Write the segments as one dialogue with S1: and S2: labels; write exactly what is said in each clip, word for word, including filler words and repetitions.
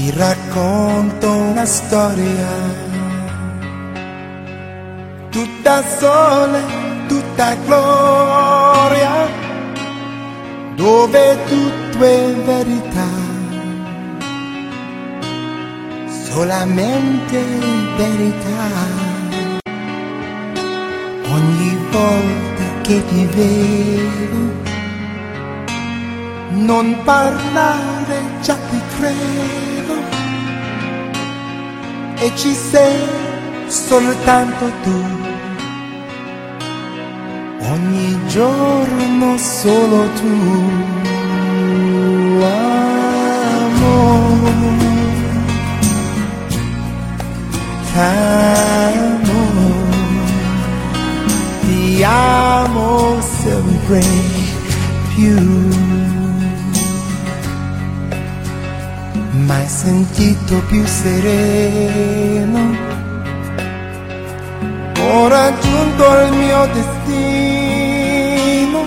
S1: Ti racconto una storia, tutta sole, tutta gloria, dove tutto è verità, solamente verità. Ogni volta che ti vedo, non parlare, già ti credo, e ci sei soltanto tu. Ogni giorno solo tu, amore, t'amo, ti amo sempre più. Mai sentito più sereno, ho raggiunto il mio destino,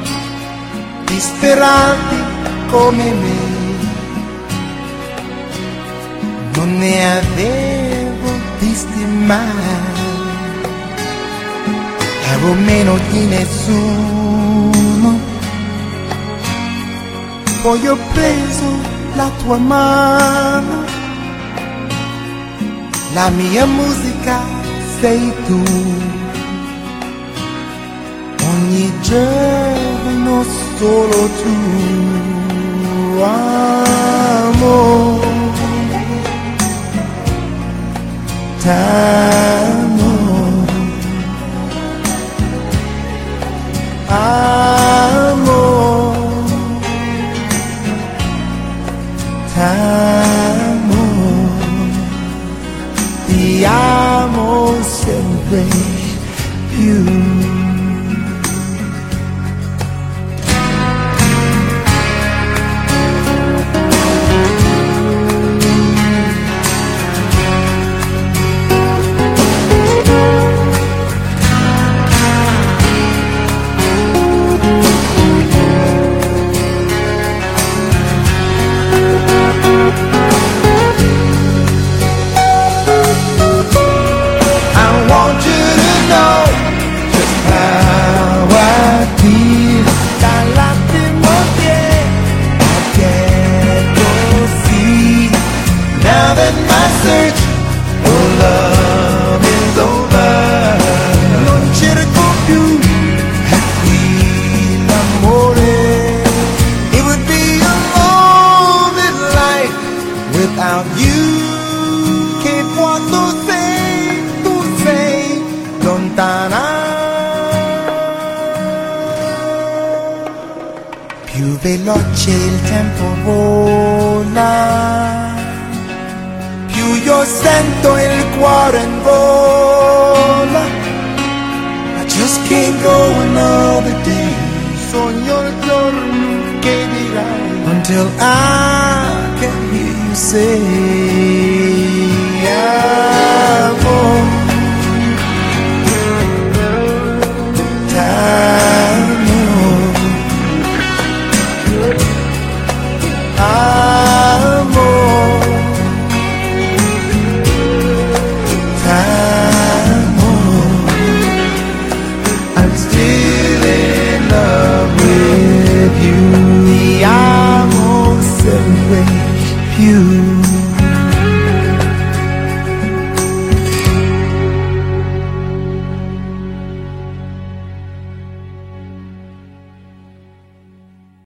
S1: disperati come me, non ne avevo visti mai, ero meno di nessuno, poi ho preso la tua mano, la mia musica sei tu. Ogni giorno solo tu, amore, t'amo, amore, t'amo, ti amo sempre più. Search for love is over. Non cerco più qui l'amore. It would be a lonely life without you. Che quando sei, tu sei lontana. Più veloce il tempo vola, più io sento il cuore in vola. I just can't go another day. Sogno il giorno che dirai, until I can hear you say, amore, t'amo, amore, I'm still in love with you. Ti amo sempre più.